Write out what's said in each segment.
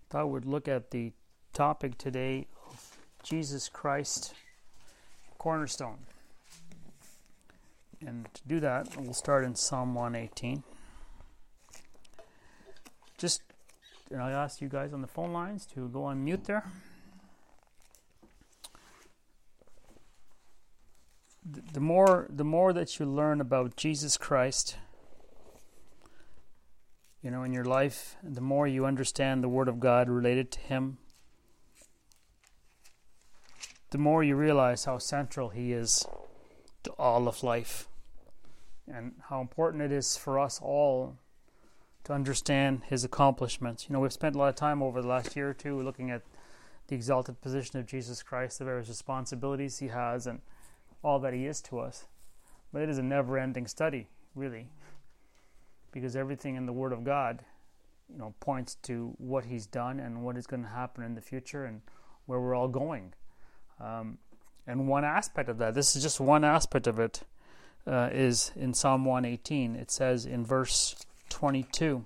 Thought we'd look at the topic today of Jesus Christ, cornerstone. And to do that, we'll start in Psalm 118. I'll ask you guys on the phone lines to go on mute there. The more that you learn about Jesus Christ, in your life, the more you understand the Word of God related to Him, the more you realize how central He is to all of life, and how important it is for us all to understand His accomplishments. We've spent a lot of time over the last year or two looking at the exalted position of Jesus Christ, the various responsibilities He has, and all that He is to us. But it is a never-ending study, really, because everything in the Word of God, points to what He's done and what is going to happen in the future and where we're all going. And one aspect of that, this is just one aspect of it, is in Psalm 118. It says in verse 22,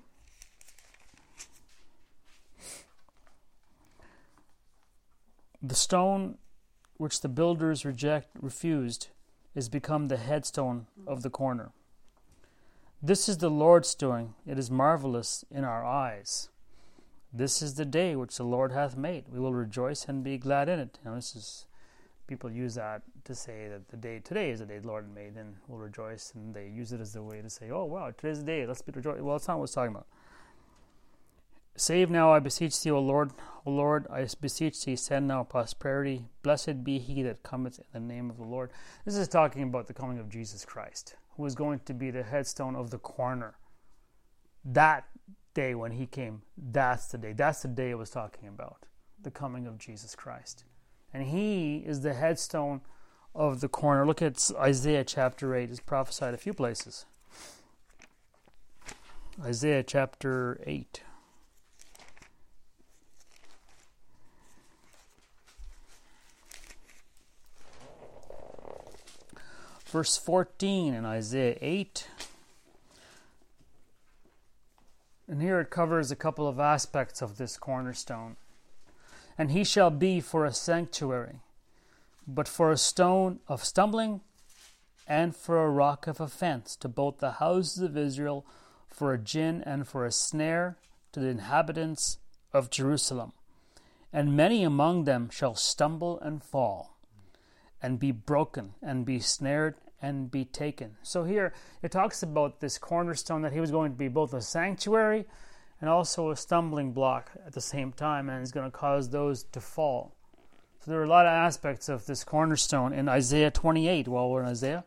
"The stone which the builders refused is become the headstone of the corner. This is the Lord's doing. It is marvelous in our eyes. This is the day which the Lord hath made. We will rejoice and be glad in it." People use that to say that today is the day the Lord made, and we'll rejoice, and they use it as a way to say, oh wow, today's the day, let's be rejoicing. Well, that's not what it's talking about. "Save now, I beseech thee, O Lord. O Lord, I beseech thee, send now prosperity. Blessed be he that cometh in the name of the Lord." This is talking about the coming of Jesus Christ, who is going to be the headstone of the corner. That day when He came, that's the day. That's the day it was talking about, the coming of Jesus Christ. And He is the headstone of the corner. Look at Isaiah chapter 8. It's prophesied a few places. Isaiah chapter 8. Verse 14 in Isaiah 8. And here it covers a couple of aspects of this cornerstone. "And he shall be for a sanctuary, but for a stone of stumbling, and for a rock of offense to both the houses of Israel, for a gin and for a snare to the inhabitants of Jerusalem. And many among them shall stumble and fall, and be broken, and be snared, and be taken." So here it talks about this cornerstone, that He was going to be both a sanctuary and also a stumbling block at the same time, and is going to cause those to fall. So there are a lot of aspects of this cornerstone in Isaiah 28, while we're in Isaiah.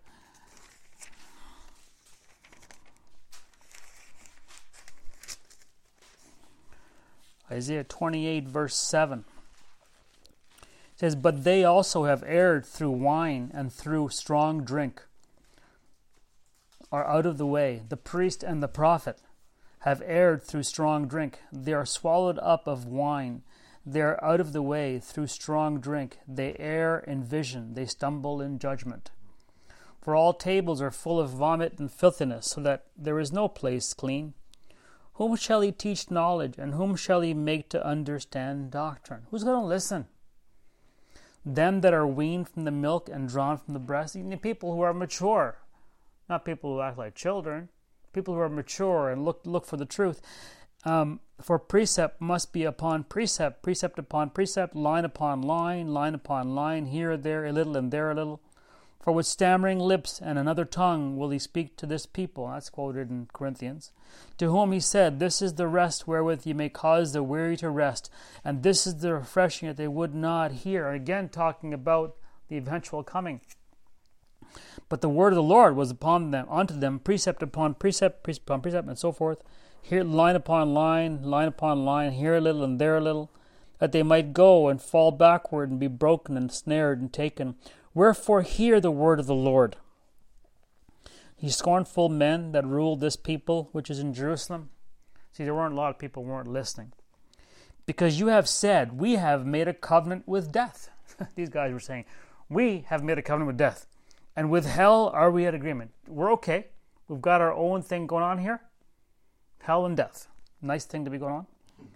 Isaiah 28, verse 7. It says, "But they also have erred through wine and through strong drink, are out of the way. The priest and the prophet have erred through strong drink. They are swallowed up of wine. They are out of the way through strong drink. They err in vision. They stumble in judgment. For all tables are full of vomit and filthiness, so that there is no place clean. Whom shall He teach knowledge, and whom shall He make to understand doctrine?" Who's going to listen? "Them that are weaned from the milk and drawn from the breast." Even people who are mature, not people who act like children. People who are mature and look for the truth. "For precept must be upon precept, precept upon precept, line upon upon line, here and there a little and there a little. For with stammering lips and another tongue will He speak to this people." That's quoted in Corinthians. "To whom He said, This is the rest wherewith ye may cause the weary to rest, and this is the refreshing that they would not hear." Again, talking about the eventual coming. "But the word of the Lord was upon them, unto them, precept upon precept, precept upon precept," and so forth. Here, line upon line upon line, here a little and there a little, that they might go and fall backward and be broken and snared and taken. Wherefore hear the word of the Lord, ye scornful men that rule this people which is in Jerusalem. See, there weren't a lot of people who weren't listening. "Because you have said, We have made a covenant with death." These guys were saying, we have made a covenant with death. "And with hell are we at agreement." We're okay. We've got our own thing going on here. Hell and death. Nice thing to be going on.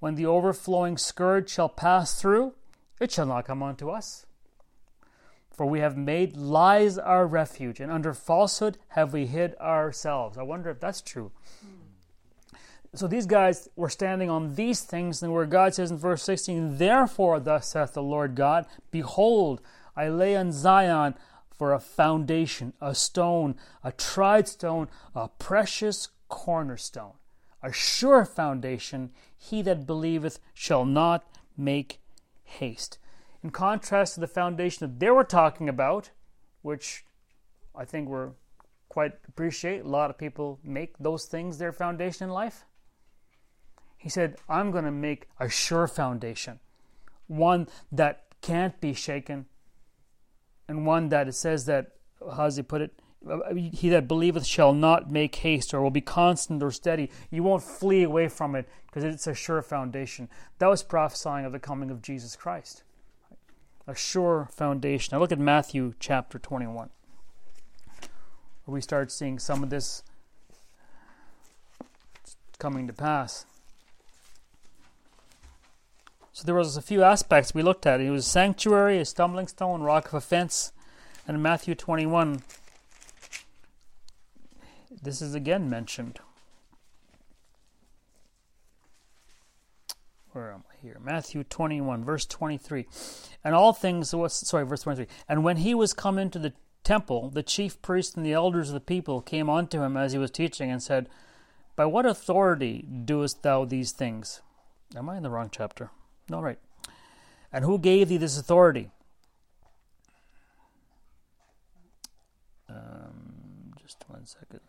when the overflowing scourge shall pass through, it shall not come unto us. For we have made lies our refuge, and under falsehood have we hid ourselves. I wonder if that's true. So these guys were standing on these things, and where God says in verse 16, therefore thus saith the Lord God, behold, I lay on Zion for a foundation, a stone, a tried stone, a precious cornerstone, a sure foundation. He that believeth shall not make haste. In contrast to the foundation that they were talking about, which I think we're quite appreciate, a lot of people make those things their foundation in life. He said, I'm going to make a sure foundation, one that can't be shaken, and one that it says that, how does he put it? He that believeth shall not make haste, or will be constant or steady. You won't flee away from it because it's a sure foundation. That was prophesying of the coming of Jesus Christ. A sure foundation. Now look at Matthew chapter 21, where we start seeing some of this coming to pass. So there was a few aspects we looked at. It was a sanctuary, a stumbling stone, rock of offense. And in Matthew 21, this is again mentioned. Where am I here? Matthew 21, verse 23. And all things, verse 23. And when he was come into the temple, the chief priests and the elders of the people came unto him as he was teaching and said, by what authority doest thou these things? Am I in the wrong chapter? No, right. And who gave thee this authority? Just 1 second.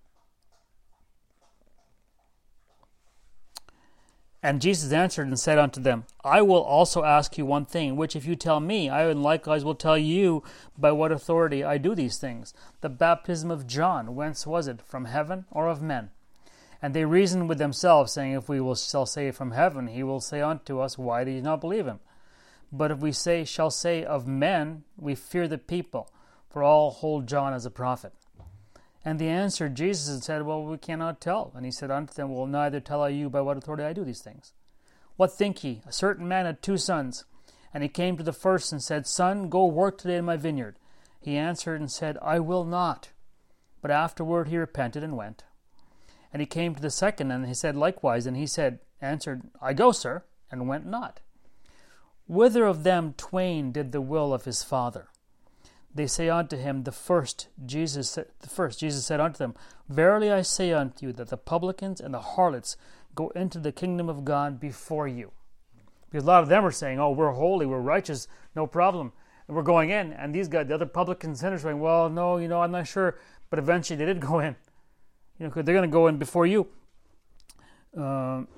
And Jesus answered and said unto them, I will also ask you one thing, which if you tell me, I likewise will tell you by what authority I do these things. The baptism of John, whence was it? From heaven or of men? And they reasoned with themselves, saying, if we shall say from heaven, he will say unto us, why do you not believe him? But if we shall say of men, we fear the people, for all hold John as a prophet. And they answered Jesus and said, well, we cannot tell. And he said unto them, well, neither tell I you by what authority I do these things. What think ye? A certain man had 2 sons. And he came to the first and said, Son, go work today in my vineyard. He answered and said, I will not. But afterward he repented and went. And he came to the second, and he said likewise. And he answered, I go, sir, and went not. Whither of them twain did the will of his father? They say unto him, the first. Jesus said unto them, verily I say unto you, that the publicans and the harlots go into the kingdom of God before you. Because a lot of them are saying, oh, we're holy, we're righteous, no problem. And we're going in. And these guys, the other publican sinners, are going, well, no, I'm not sure. But eventually they did go in. Because they're going to go in before you. For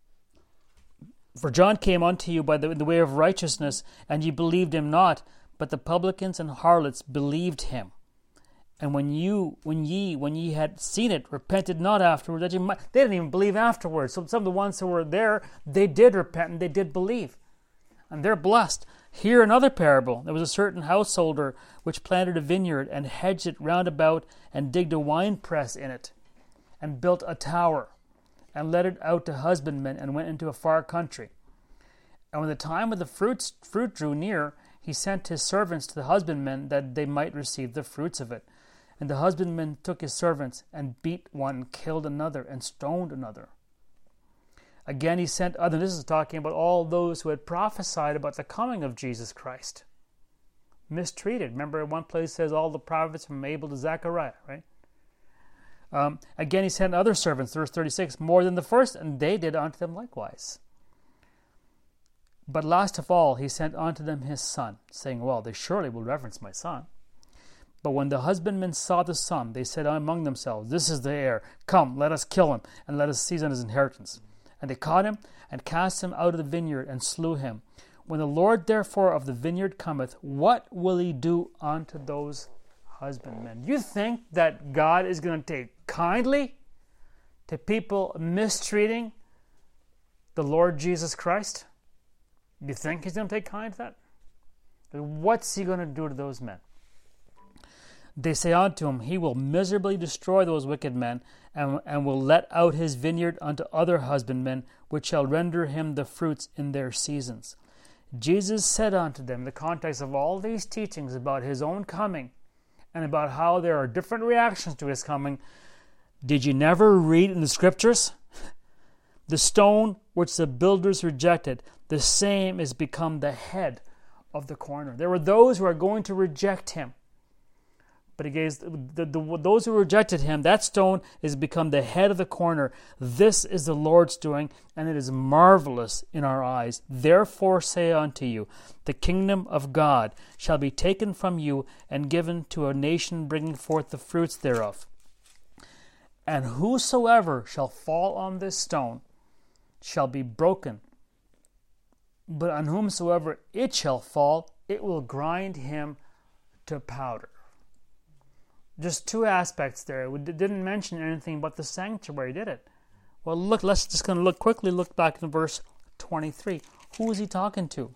John came unto you by the way of righteousness, and ye believed him not. But the publicans and harlots believed him. And when ye had seen it, repented not afterward. They didn't even believe afterwards. So some of the ones who were there, they did repent and they did believe. And they're blessed. Here another parable. There was a certain householder which planted a vineyard and hedged it round about and digged a winepress in it and built a tower and let it out to husbandmen and went into a far country. And when the time of the fruit drew near, he sent his servants to the husbandmen that they might receive the fruits of it. And the husbandman took his servants and beat one, killed another, and stoned another. Again he sent others. This is talking about all those who had prophesied about the coming of Jesus Christ. Mistreated. Remember, one place says all the prophets from Abel to Zechariah, right? Again he sent other servants, verse 36, more than the first, and they did unto them likewise. But last of all, he sent unto them his son, saying, well, they surely will reverence my son. But when the husbandmen saw the son, they said among themselves, this is the heir. Come, let us kill him, and let us seize on his inheritance. And they caught him, and cast him out of the vineyard, and slew him. When the Lord therefore of the vineyard cometh, what will he do unto those husbandmen? You think that God is going to take kindly to people mistreating the Lord Jesus Christ? You think he's going to take kind to that? What's he going to do to those men? They say unto him, He will miserably destroy those wicked men, and will let out his vineyard unto other husbandmen, which shall render him the fruits in their seasons. Jesus said unto them, in the context of all these teachings about his own coming, and about how there are different reactions to his coming, did you never read in the scriptures? The stone which the builders rejected, the same is become the head of the corner. There were those who are going to reject him. But he gave those who rejected him, that stone is become the head of the corner. This is the Lord's doing, and it is marvelous in our eyes. Therefore say unto you, the kingdom of God shall be taken from you and given to a nation bringing forth the fruits thereof. And whosoever shall fall on this stone shall be broken. But on whomsoever it shall fall, it will grind him to powder. Just two aspects there. We didn't mention anything about the sanctuary, did it? Well, look, let's just going to look back in verse 23. Who is he talking to?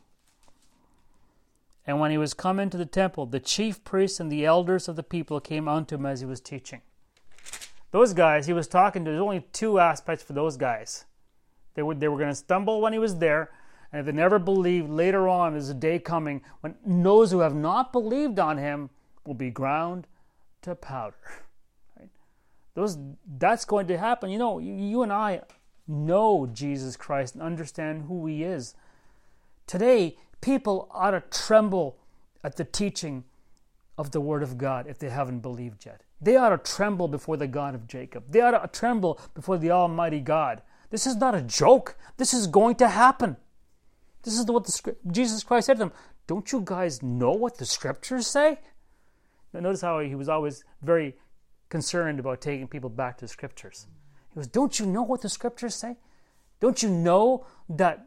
And when he was come into the temple, the chief priests and the elders of the people came unto him as he was teaching. Those guys he was talking to, there's only two aspects for those guys. They were going to stumble when he was there, and if they never believed, later on there's a day coming when those who have not believed on him will be ground to powder. Right? That's going to happen. You know, you and I know Jesus Christ and understand who he is. Today, people ought to tremble at the teaching of the Word of God if they haven't believed yet. They ought to tremble before the God of Jacob. They ought to tremble before the Almighty God. This is not a joke. This is going to happen. This is what Jesus Christ said to them. Don't you guys know what the Scriptures say? Now, notice how he was always very concerned about taking people back to the Scriptures. He goes, don't you know what the Scriptures say? Don't you know that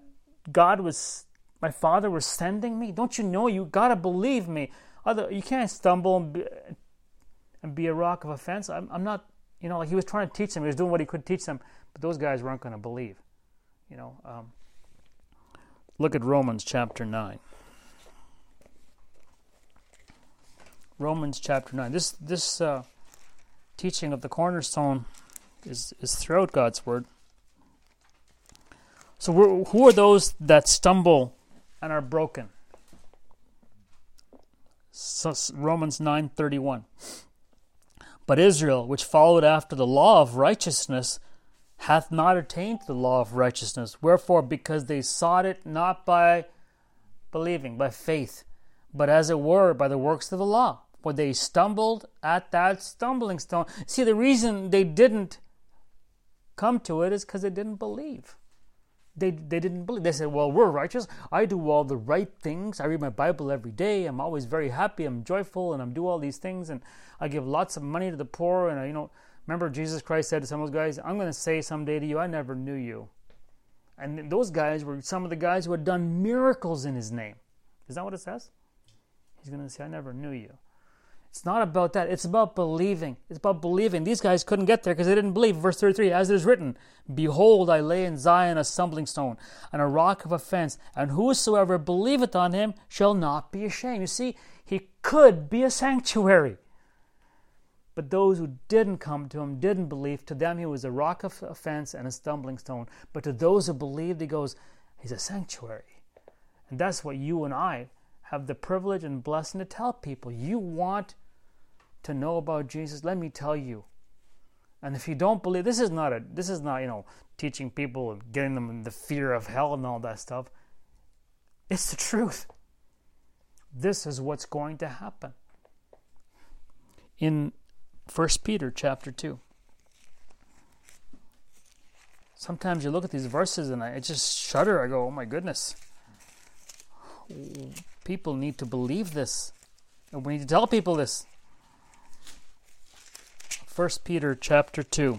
my Father was sending me? Don't you know? You got to believe me. You can't stumble and be a rock of offense. I'm not, like he was trying to teach them. He was doing what he could teach them, but those guys weren't going to believe. Look at Romans chapter 9. Romans chapter 9. This teaching of the cornerstone is throughout God's Word. So who are those that stumble and are broken? So Romans 9:31. But Israel, which followed after the law of righteousness, hath not attained to the law of righteousness. Wherefore, because they sought it not by believing, by faith, but as it were by the works of the law. For they stumbled at that stumbling stone. See, the reason they didn't come to it is because they didn't believe. They didn't believe. They said, well, we're righteous. I do all the right things. I read my Bible every day. I'm always very happy. I'm joyful, and I do all these things, and I give lots of money to the poor. And remember Jesus Christ said to some of those guys, I'm going to say someday to you, I never knew you. And those guys were some of the guys who had done miracles in his name. Is that what it says? He's going to say, I never knew you. It's not about that. It's about believing. It's about believing. These guys couldn't get there because they didn't believe. Verse 33, as it is written, Behold, I lay in Zion a stumbling stone and a rock of offense, and whosoever believeth on him shall not be ashamed. You see, he could be a sanctuary. But those who didn't come to him, didn't believe, to them he was a rock of offense and a stumbling stone. But to those who believed, he goes, he's a sanctuary. And that's what you and I have the privilege and blessing to tell people. You want to know about Jesus, let me tell you. And if you don't believe, this is not teaching people and getting them in the fear of hell and all that stuff. It's the truth. This is what's going to happen. In 1 Peter chapter 2. Sometimes you look at these verses and I just shudder. I go, oh my goodness. People need to believe this. And we need to tell people this. 1 Peter chapter 2.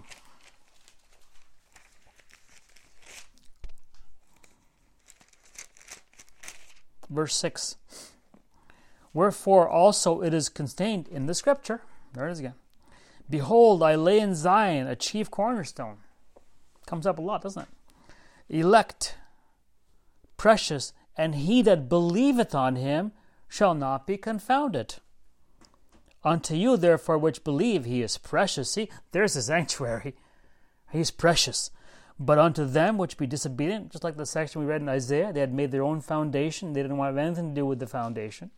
Verse 6. Wherefore also it is contained in the Scripture. There it is again. Behold, I lay in Zion a chief cornerstone. Comes up a lot, doesn't it? Elect, precious, and he that believeth on him shall not be confounded. Unto you, therefore, which believe, he is precious. See, there's the sanctuary. He's precious. But unto them which be disobedient, just like the section we read in Isaiah, they had made their own foundation. They didn't want to have anything to do with the foundation.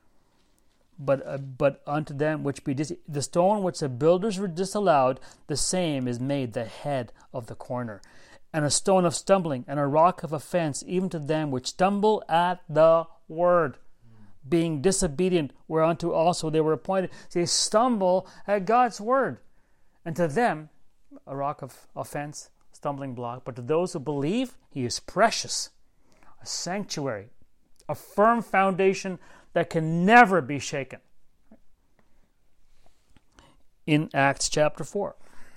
But unto them which be the stone which the builders were disallowed, the same is made the head of the corner, and a stone of stumbling, and a rock of offense, even to them which stumble at the word, being disobedient, whereunto also they were appointed. So they stumble at God's word, and to them a rock of offense, stumbling block. But to those who believe, he is precious, a sanctuary, a firm foundation that can never be shaken. In Acts chapter 4.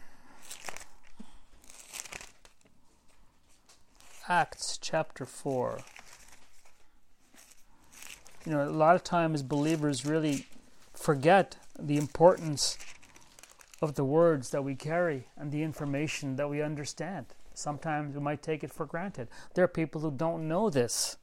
Acts chapter 4. You know, a lot of times believers really forget the importance of the words that we carry and the information that we understand. Sometimes we might take it for granted. There are people who don't know this.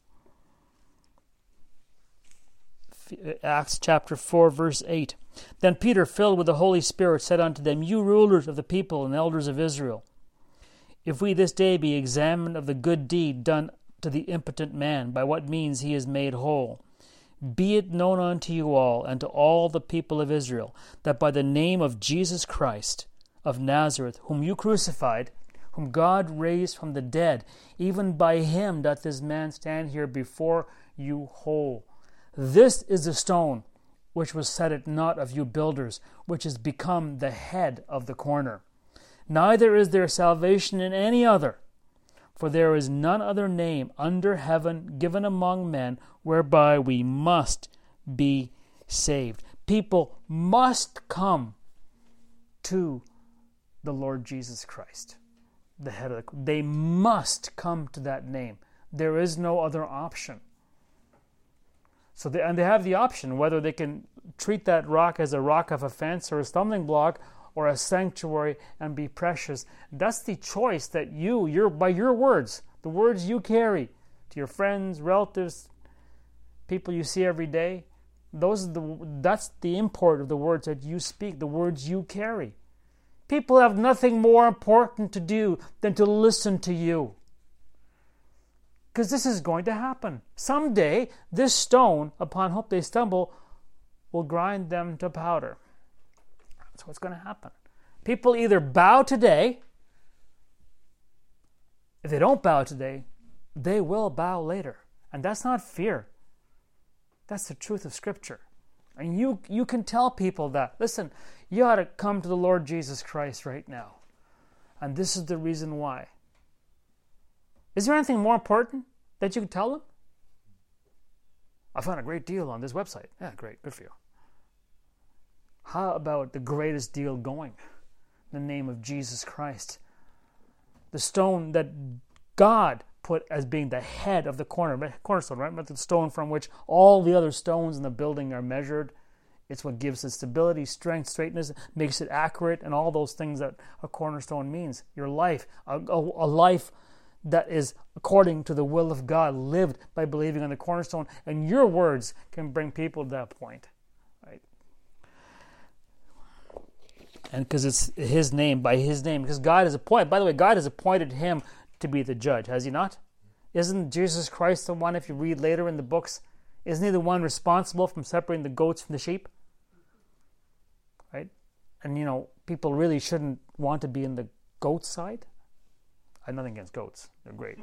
Acts chapter 4, verse 8. Then Peter, filled with the Holy Spirit, said unto them, You rulers of the people and elders of Israel, if we this day be examined of the good deed done to the impotent man, by what means he is made whole, be it known unto you all and to all the people of Israel, that by the name of Jesus Christ of Nazareth, whom you crucified, whom God raised from the dead, even by him doth this man stand here before you whole. This is the stone which was set at naught of you builders, which is become the head of the corner. Neither is there salvation in any other, for there is none other name under heaven given among men whereby we must be saved. People must come to the Lord Jesus Christ, the head of they must come to that name. There is no other option. So they have the option whether they can treat that rock as a rock of offense or a stumbling block or a sanctuary and be precious. That's the choice that by your words, the words you carry to your friends, relatives, people you see every day, that's the import of the words that you speak, the words you carry. People have nothing more important to do than to listen to you. Because this is going to happen. Someday, this stone, upon hope they stumble, will grind them to powder. That's what's going to happen. People either bow today. If they don't bow today, they will bow later. And that's not fear. That's the truth of Scripture. And you can tell people that. Listen, you ought to come to the Lord Jesus Christ right now. And this is the reason why. Is there anything more important that you can tell them? I found a great deal on this website. Yeah, great. Good for you. How about the greatest deal going? The name of Jesus Christ. The stone that God put as being the head of the cornerstone, right? But the stone from which all the other stones in the building are measured. It's what gives it stability, strength, straightness, makes it accurate, and all those things that a cornerstone means. Your life, a life that is according to the will of God, lived by believing on the cornerstone, and your words can bring people to that point, right? And because it's His name, by His name, because God has appointed, by the way, God has appointed Him to be the judge, has He not? Isn't Jesus Christ the one, if you read later in the books, isn't He the one responsible from separating the goats from the sheep? Right? And people really shouldn't want to be in the goat side. I have nothing against goats. They're great.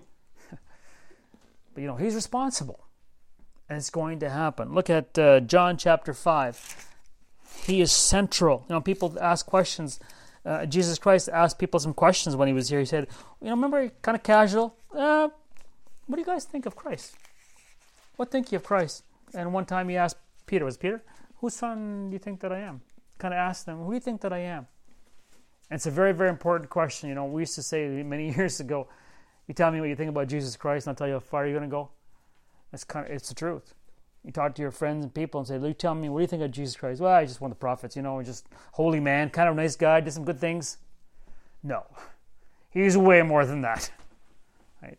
But He's responsible. And it's going to happen. Look at John chapter 5. He is central. People ask questions. Jesus Christ asked people some questions when He was here. He said, remember, kind of casual, what do you guys think of Christ? What think you of Christ? And one time He asked Peter, was it Peter? Whose son do you think that I am? Kind of asked them, who do you think that I am? And it's a very, very important question. We used to say many years ago, you tell me what you think about Jesus Christ, and I'll tell you how far you're going to go. It's the truth. You talk to your friends and people and say, you tell me, what do you think of Jesus Christ? Well, I just one of the prophets, just holy man, kind of a nice guy, did some good things. No. He's way more than that. Right?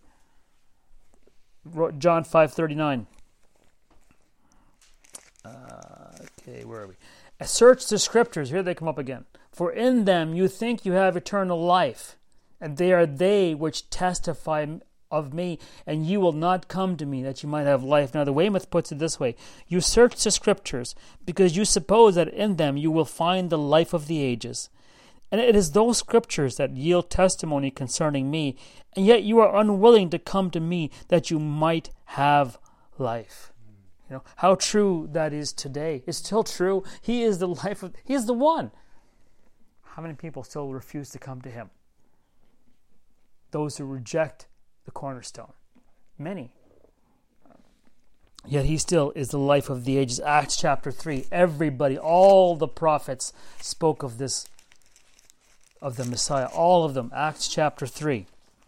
John 5:39. Okay, where are we? Search the scriptures. Here they come up again. For in them you think you have eternal life, and they are they which testify of me, and you will not come to me that you might have life. Now the Weymouth puts it this way: you search the scriptures because you suppose that in them you will find the life of the ages. And it is those scriptures that yield testimony concerning me, and yet you are unwilling to come to me that you might have life. You know, how true that is today. It's still true. He is the life of, He is the one. How many people still refuse to come to Him? Those who reject the cornerstone. Many. Yet He still is the life of the ages. Acts chapter 3. Everybody, all the prophets spoke of this, of the Messiah. All of them. Acts chapter 3.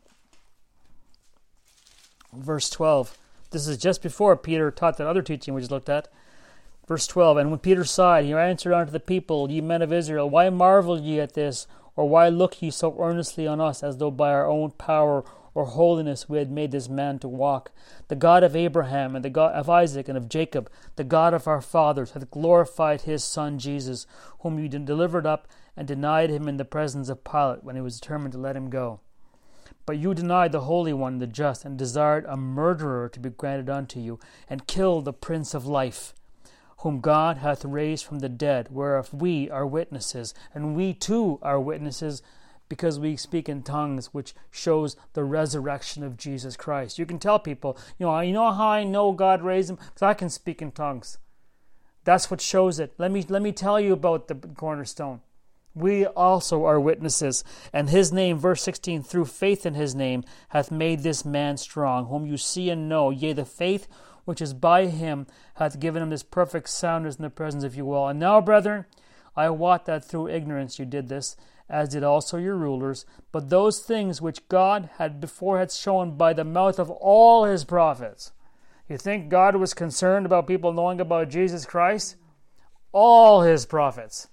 Verse 12. This is just before Peter taught that other teaching we just looked at. Verse 12, and when Peter saw it, he answered unto the people, Ye men of Israel, why marvel ye at this? Or why look ye so earnestly on us, as though by our own power or holiness we had made this man to walk? The God of Abraham, and the God of Isaac, and of Jacob, the God of our fathers, hath glorified his Son Jesus, whom you delivered up, and denied him in the presence of Pilate, when he was determined to let him go. But you denied the Holy One, the just, and desired a murderer to be granted unto you, and killed the Prince of Life, whom God hath raised from the dead, whereof we are witnesses. And we too are witnesses, because we speak in tongues, which shows the resurrection of Jesus Christ. You can tell people, you know how I know God raised him? Because I can speak in tongues. That's what shows it. Let me tell you about the cornerstone. We also are witnesses, and his name, verse 16, through faith in his name, hath made this man strong, whom you see and know. Yea, the faith which is by him hath given him this perfect soundness in the presence of you all. And now, brethren, I wot that through ignorance you did this, as did also your rulers. But those things which God had before had shown by the mouth of all his prophets. You think God was concerned about people knowing about Jesus Christ? All his prophets,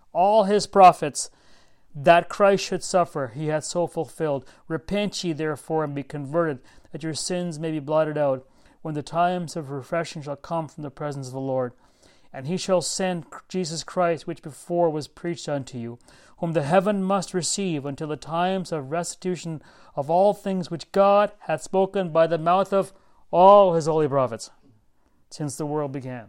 that Christ should suffer, he hath so fulfilled. Repent ye therefore, and be converted, that your sins may be blotted out, when the times of refreshing shall come from the presence of the Lord. And he shall send Jesus Christ, which before was preached unto you, whom the heaven must receive until the times of restitution of all things which God hath spoken by the mouth of all his holy prophets, since the world began.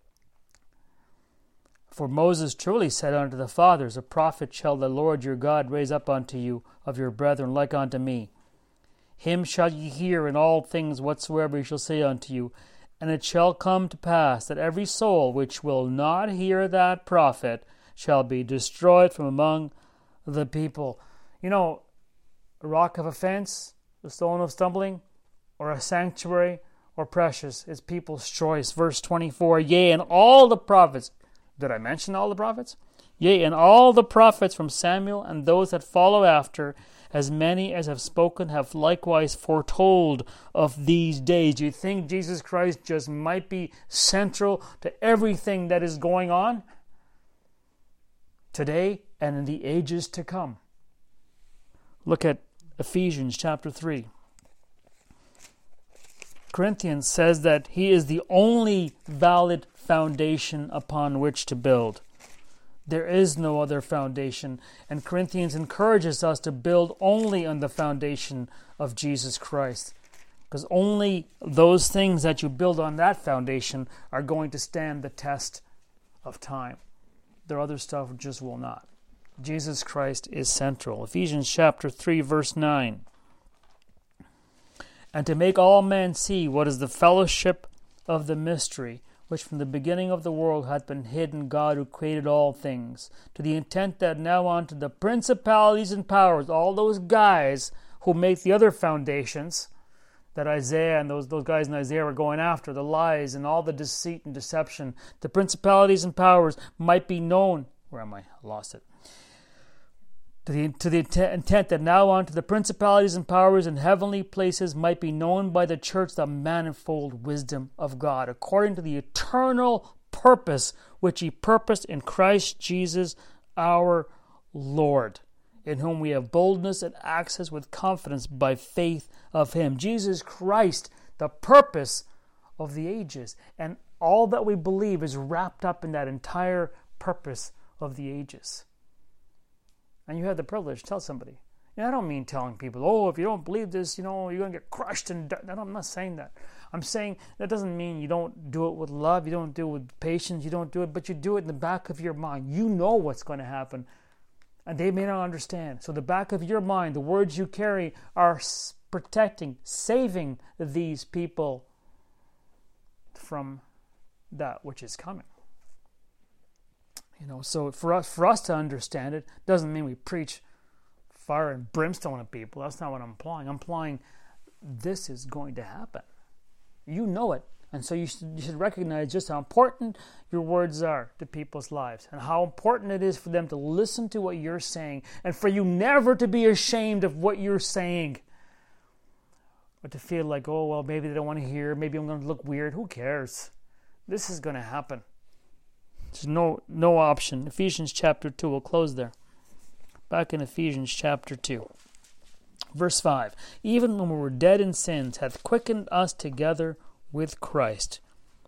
For Moses truly said unto the fathers, A prophet shall the Lord your God raise up unto you of your brethren like unto me. Him shall ye hear in all things whatsoever he shall say unto you. And it shall come to pass that every soul which will not hear that prophet shall be destroyed from among the people. You know, a rock of offense, a stone of stumbling, or a sanctuary, or precious is people's choice. Verse 24, Yea, and all the prophets. Did I mention all the prophets? Yea, and all the prophets from Samuel and those that follow after, as many as have spoken, have likewise foretold of these days. Do you think Jesus Christ just might be central to everything that is going on today and in the ages to come? Look at Ephesians chapter 3. Corinthians says that he is the only valid foundation upon which to build. There is no other foundation, and Corinthians encourages us to build only on the foundation of Jesus Christ, because only those things that you build on that foundation are going to stand the test of time. The other stuff just will not. Jesus Christ is central. Ephesians chapter 3, verse 9. And to make all men see what is the fellowship of the mystery, which from the beginning of the world hath been hid in God who created all things, to the intent that now unto the principalities and powers, all those guys who make the other foundations that Isaiah and those guys in Isaiah were going after, the lies and all the deceit and deception, the principalities and powers might be known. Where am I? I lost it. To the intent that now unto the principalities and powers in heavenly places might be known by the church the manifold wisdom of God, according to the eternal purpose which he purposed in Christ Jesus our Lord, in whom we have boldness and access with confidence by faith of him. Jesus Christ, the purpose of the ages. And all that we believe is wrapped up in that entire purpose of the ages. And you have the privilege to tell somebody. I don't mean telling people, oh, if you don't believe this, you're going to get crushed and die. I'm not saying that. I'm saying that doesn't mean you don't do it with love, you don't do it with patience, you don't do it, but you do it in the back of your mind. You know what's going to happen, and they may not understand. So the back of your mind, the words you carry are protecting, saving these people from that which is coming. So for us to understand it doesn't mean we preach fire and brimstone at people. That's not what I'm implying. I'm implying this is going to happen. You know it. And so you should recognize just how important your words are to people's lives and how important it is for them to listen to what you're saying and for you never to be ashamed of what you're saying. Or to feel like, oh, well, maybe they don't want to hear. Maybe I'm going to look weird. Who cares? This is going to happen. There's no option. Ephesians chapter 2. We'll close there. Back in Ephesians chapter 2. Verse 5. Even when we were dead in sins, hath quickened us together with Christ.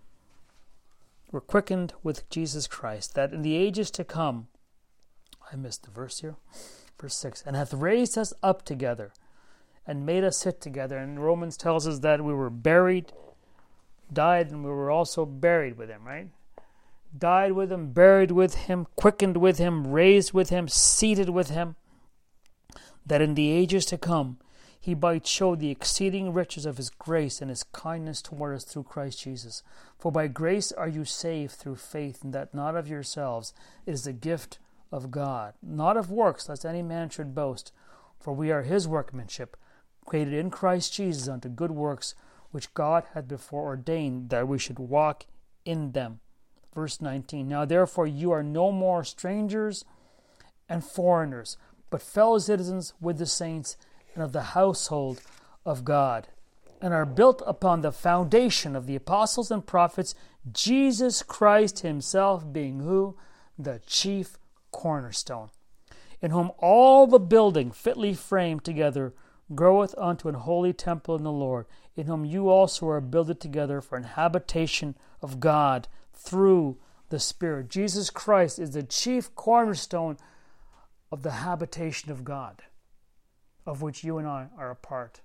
We're quickened with Jesus Christ, that in the ages to come, I missed the verse here, verse 6, and hath raised us up together and made us sit together. And Romans tells us that we were buried, died, and we were also buried with him, right? Died with him, buried with him, quickened with him, raised with him, seated with him, that in the ages to come he might show the exceeding riches of his grace and his kindness toward us through Christ Jesus. For by grace are you saved through faith, and that not of yourselves. It is the gift of God, not of works, lest any man should boast. For we are his workmanship, created in Christ Jesus unto good works, which God had before ordained that we should walk in them. Verse 19, now therefore you are no more strangers and foreigners, but fellow citizens with the saints and of the household of God, and are built upon the foundation of the apostles and prophets, Jesus Christ himself being who? The chief cornerstone, in whom all the building fitly framed together groweth unto an holy temple in the Lord, in whom you also are builded together for an habitation of God through the Spirit. Jesus Christ is the chief cornerstone of the habitation of God, of which you and I are a part.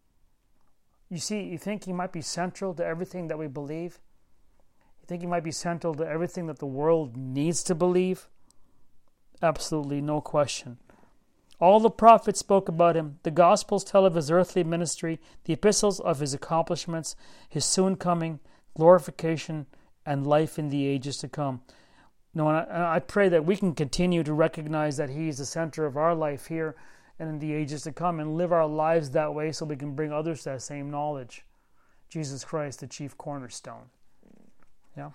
You see, you think he might be central to everything that we believe? You think he might be central to everything that the world needs to believe? Absolutely, no question. All the prophets spoke about him. The Gospels tell of his earthly ministry, the epistles of his accomplishments, his soon coming, glorification, and life in the ages to come. No, and I pray that we can continue to recognize that he is the center of our life here and in the ages to come, and live our lives that way so we can bring others to that same knowledge. Jesus Christ, the chief cornerstone.